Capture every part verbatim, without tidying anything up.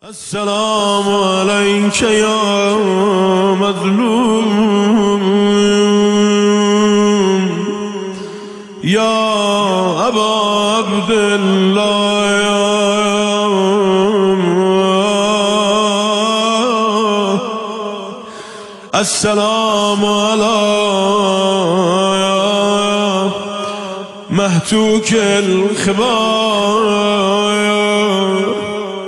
السلام عليك يا مظلوم يا أبا عبد الله السلام على مهتوك الخبايا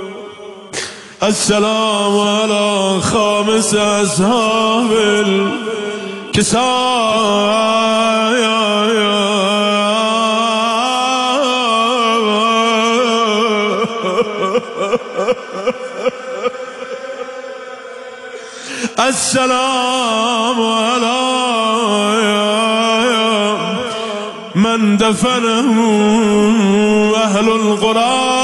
السلام على خامس أصحاب الكسايا السلام على من دفنه أهل القرى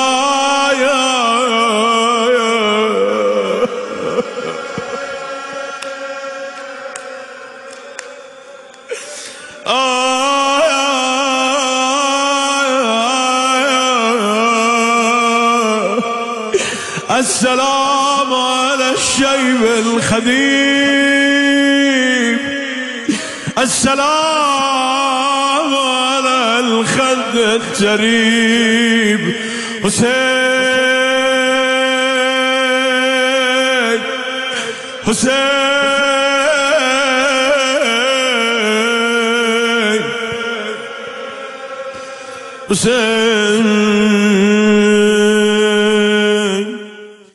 السلام على الشيب الخديم السلام على الخد الجريب حسين حسين حسين